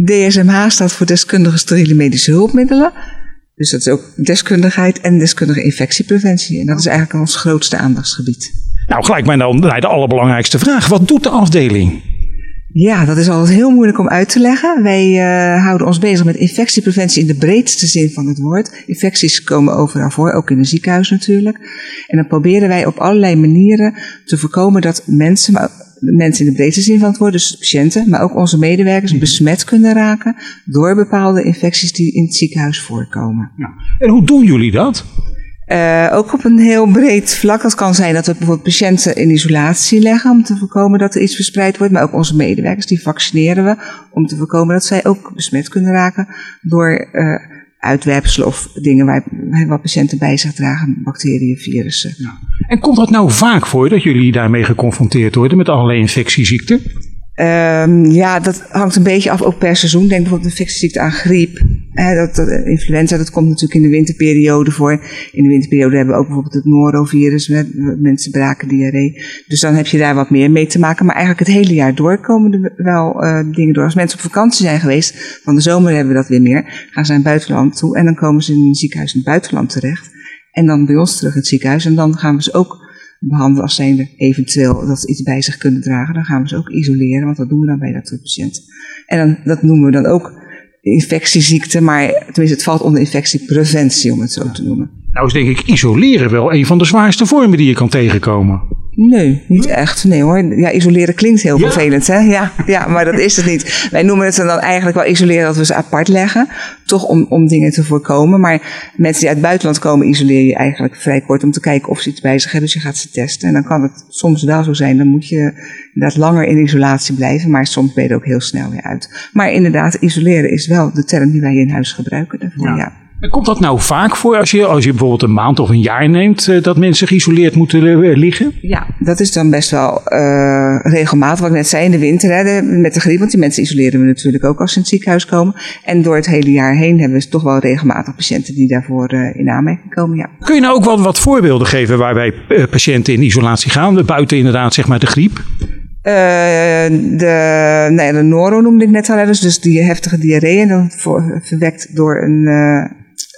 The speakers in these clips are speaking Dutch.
DSMH staat voor deskundige steriele medische hulpmiddelen. Dus dat is ook deskundigheid en deskundige infectiepreventie. En dat is eigenlijk ons grootste aandachtsgebied. Nou, gelijk maar dan bij de allerbelangrijkste vraag. Wat doet de afdeling? Ja, dat is altijd heel moeilijk om uit te leggen. Wij houden ons bezig met infectiepreventie in de breedste zin van het woord. Infecties komen overal voor, ook in een ziekenhuis natuurlijk. En dan proberen wij op allerlei manieren te voorkomen dat mensen in de breedste zin van het woord, dus patiënten, maar ook onze medewerkers, besmet kunnen raken door bepaalde infecties die in het ziekenhuis voorkomen. Ja. En hoe doen jullie dat? Ook op een heel breed vlak. Dat kan zijn dat we bijvoorbeeld patiënten in isolatie leggen om te voorkomen dat er iets verspreid wordt. Maar ook onze medewerkers, die vaccineren we om te voorkomen dat zij ook besmet kunnen raken door uitwerpselen of dingen waar patiënten bij zich dragen, bacteriën, virussen. Ja. En komt dat nou vaak voor dat jullie daarmee geconfronteerd worden met allerlei infectieziekten? Ja, dat hangt een beetje af ook per seizoen. Denk bijvoorbeeld de infectieziekte aan griep. Influenza, dat komt natuurlijk in de winterperiode voor. In de winterperiode hebben we ook bijvoorbeeld het norovirus. Mensen braken diarree. Dus dan heb je daar wat meer mee te maken. Maar eigenlijk het hele jaar door komen er wel dingen door. Als mensen op vakantie zijn geweest, van de zomer hebben we dat weer meer. Gaan ze naar het buitenland toe en dan komen ze in een ziekenhuis in het buitenland terecht. En dan bij ons terug in het ziekenhuis. En dan gaan we ze ook behandelen als zijnde eventueel dat ze iets bij zich kunnen dragen. Dan gaan we ze ook isoleren, want dat doen we dan bij dat soort patiënten. En dat noemen we dan ook infectieziekte, maar tenminste het valt onder infectiepreventie om het zo te noemen. Nou is denk ik isoleren wel een van de zwaarste vormen die je kan tegenkomen. Nee, niet echt. Nee hoor. Ja, isoleren klinkt heel vervelend, hè? Ja, maar dat is het niet. Wij noemen het dan eigenlijk wel isoleren dat we ze apart leggen. Toch om dingen te voorkomen. Maar mensen die uit het buitenland komen, isoleer je eigenlijk vrij kort om te kijken of ze iets bij zich hebben. Dus je gaat ze testen. En dan kan het soms wel zo zijn. Dan moet je inderdaad langer in isolatie blijven. Maar soms ben je er ook heel snel weer uit. Maar inderdaad, isoleren is wel de term die wij in huis gebruiken daarvoor, ja. En komt dat nou vaak voor als je bijvoorbeeld een maand of een jaar neemt dat mensen geïsoleerd moeten liggen? Ja, dat is dan best wel regelmatig. Wat ik net zei in de winter met de griep, want die mensen isoleren we natuurlijk ook als ze in het ziekenhuis komen. En door het hele jaar heen hebben we toch wel regelmatig patiënten die daarvoor in aanmerking komen. Ja. Kun je nou ook wat voorbeelden geven waarbij patiënten in isolatie gaan, buiten inderdaad zeg maar de griep? De noro noemde ik net al, dus die heftige diarree en dan verwekt door een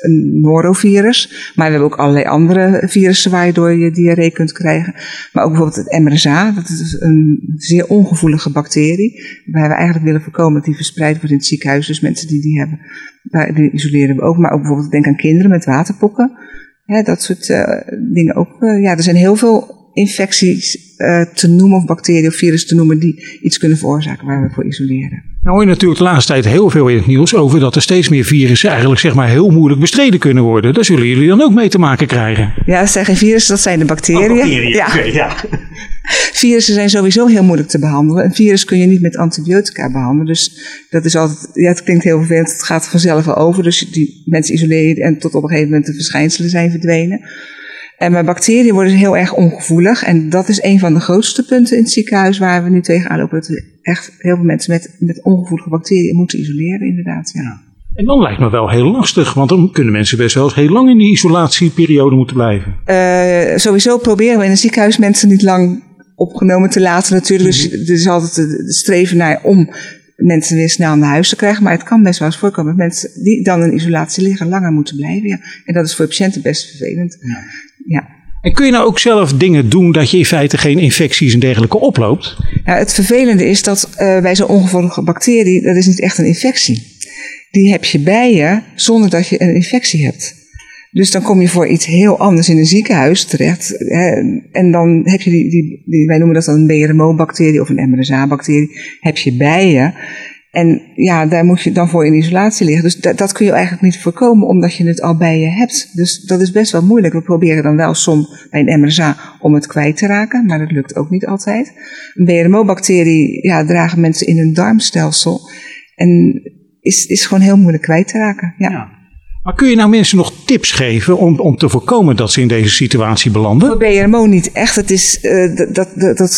norovirus. Maar we hebben ook allerlei andere virussen waardoor je diarree kunt krijgen. Maar ook bijvoorbeeld het MRSA, dat is een zeer ongevoelige bacterie. Waar we eigenlijk willen voorkomen dat die verspreid wordt in het ziekenhuis. Dus mensen die hebben, die isoleren we ook. Maar ook bijvoorbeeld denk aan kinderen met waterpokken. Dat soort dingen ook. Er zijn heel veel infecties te noemen of bacteriën of virussen te noemen die iets kunnen veroorzaken waar we voor isoleren. Nou hoor je natuurlijk de laatste tijd heel veel in het nieuws over dat er steeds meer virussen eigenlijk zeg maar heel moeilijk bestreden kunnen worden. Daar zullen jullie dan ook mee te maken krijgen. Ja, dat zijn geen virussen, dat zijn de bacteriën. Oh, bacteriën. Ja. Okay, ja. Virussen zijn sowieso heel moeilijk te behandelen. Een virus kun je niet met antibiotica behandelen. Dus dat is altijd, het klinkt heel vervelend, het gaat vanzelf wel over. Dus die mensen isoleer je en tot op een gegeven moment de verschijnselen zijn verdwenen. Maar bacteriën worden heel erg ongevoelig. En dat is een van de grootste punten in het ziekenhuis waar we nu tegenaan lopen. Dat we echt heel veel mensen met ongevoelige bacteriën moeten isoleren, inderdaad. Ja. En dan lijkt me wel heel lastig, want dan kunnen mensen best wel eens heel lang in die isolatieperiode moeten blijven. Sowieso proberen we in een ziekenhuis mensen niet lang opgenomen te laten natuurlijk. Dus er is altijd de streven naar om mensen weer snel naar huis te krijgen. Maar het kan best wel eens voorkomen dat mensen die dan in isolatie liggen langer moeten blijven. Ja. En dat is voor patiënten best vervelend. Ja. En kun je nou ook zelf dingen doen dat je in feite geen infecties en dergelijke oploopt? Ja, het vervelende is dat bij zo'n ongevoelige bacterie, dat is niet echt een infectie. Die heb je bij je zonder dat je een infectie hebt. Dus dan kom je voor iets heel anders in een ziekenhuis terecht. En dan heb je wij noemen dat dan een BRMO-bacterie of een MRSA-bacterie, heb je bij je. En ja, daar moet je dan voor in isolatie liggen. Dus dat kun je eigenlijk niet voorkomen, omdat je het al bij je hebt. Dus dat is best wel moeilijk. We proberen dan wel soms bij een MRSA om het kwijt te raken, maar dat lukt ook niet altijd. Een BRMO-bacterie dragen mensen in hun darmstelsel en is gewoon heel moeilijk kwijt te raken. Ja. Maar kun je nou mensen nog tips geven om te voorkomen dat ze in deze situatie belanden? Voor BRMO niet echt. Het is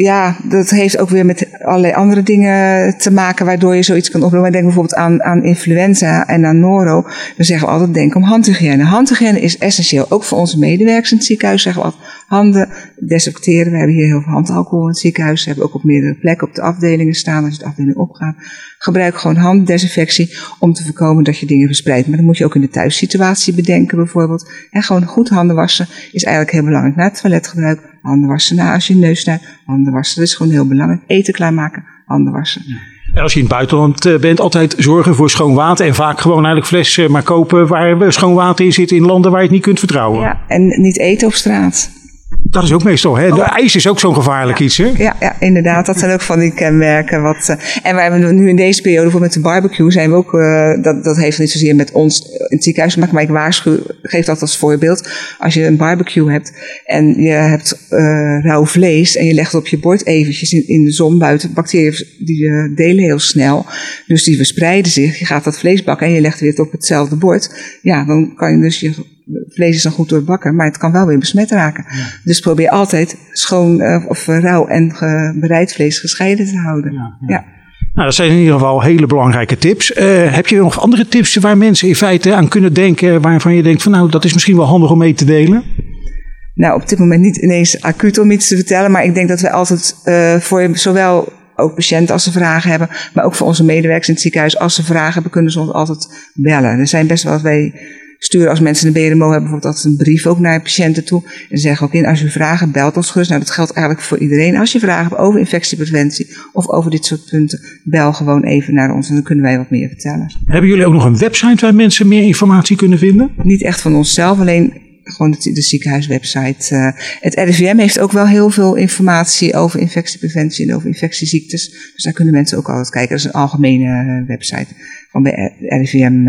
ja, dat heeft ook weer met allerlei andere dingen te maken waardoor je zoiets kan oplopen. Ik denk bijvoorbeeld aan influenza en aan noro. Dan zeggen we altijd, denk om handhygiëne. Handhygiëne is essentieel. Ook voor onze medewerkers in het ziekenhuis zeggen we altijd, handen desinfecteren. We hebben hier heel veel handalcohol in het ziekenhuis. We hebben ook op meerdere plekken op de afdelingen staan. Als je de afdeling opgaat, gebruik gewoon handdesinfectie om te voorkomen dat je dingen verspreidt. Maar dan moet je ook in de thuissituatie bedenken bijvoorbeeld. En gewoon goed handen wassen is eigenlijk heel belangrijk. Na het toiletgebruik, handen wassen als je neus snuit, handen wassen. Dat is gewoon heel belangrijk. Eten klaarmaken, handen wassen. En als je in het buitenland bent, altijd zorgen voor schoon water. En vaak gewoon eigenlijk fles maar kopen waar schoon water in zit in landen waar je het niet kunt vertrouwen. Ja, en niet eten op straat. Dat is ook meestal, hè? De ijs is ook zo'n gevaarlijk iets, hè? Ja, inderdaad. Dat zijn ook van die kenmerken. En we hebben nu in deze periode, bijvoorbeeld met de barbecue, zijn we ook, dat heeft niet zozeer met ons in het ziekenhuis te maken, maar ik geef dat als voorbeeld. Als je een barbecue hebt en je hebt rauw vlees en je legt het op je bord eventjes in de zon buiten, bacteriën die delen heel snel, dus die verspreiden zich. Je gaat dat vlees bakken en je legt het weer op hetzelfde bord. Ja, dan kan je dus vlees is dan goed doorbakken, maar het kan wel weer besmet raken. Ja. Dus probeer altijd schoon of rauw en bereid vlees gescheiden te houden. Ja. Nou, dat zijn in ieder geval hele belangrijke tips. Heb je nog andere tips waar mensen in feite aan kunnen denken, waarvan je denkt van nou, dat is misschien wel handig om mee te delen? Nou, op dit moment niet ineens acuut om iets te vertellen, maar ik denk dat we altijd voor zowel ook patiënten als ze vragen hebben, maar ook voor onze medewerkers in het ziekenhuis, als ze vragen hebben, kunnen ze ons altijd bellen. Er zijn best wel wat wij sturen als mensen een BRMO hebben, bijvoorbeeld altijd een brief ook naar patiënten toe. En zeggen ook in, als u vragen, belt ons gerust. Nou, dat geldt eigenlijk voor iedereen. Als je vragen hebt over infectiepreventie of over dit soort punten, bel gewoon even naar ons en dan kunnen wij wat meer vertellen. Hebben jullie ook nog een website waar mensen meer informatie kunnen vinden? Niet echt van onszelf, alleen gewoon de ziekenhuiswebsite. Het RIVM heeft ook wel heel veel informatie over infectiepreventie en over infectieziektes. Dus daar kunnen mensen ook altijd kijken. Dat is een algemene website van bij RIVM.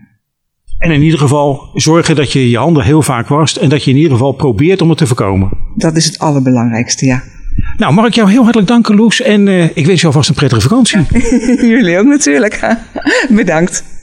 En in ieder geval zorgen dat je je handen heel vaak wast en dat je in ieder geval probeert om het te voorkomen. Dat is het allerbelangrijkste, ja. Nou, mag ik jou heel hartelijk danken, Loes. En ik wens je alvast een prettige vakantie. Ja, jullie ook natuurlijk. Bedankt.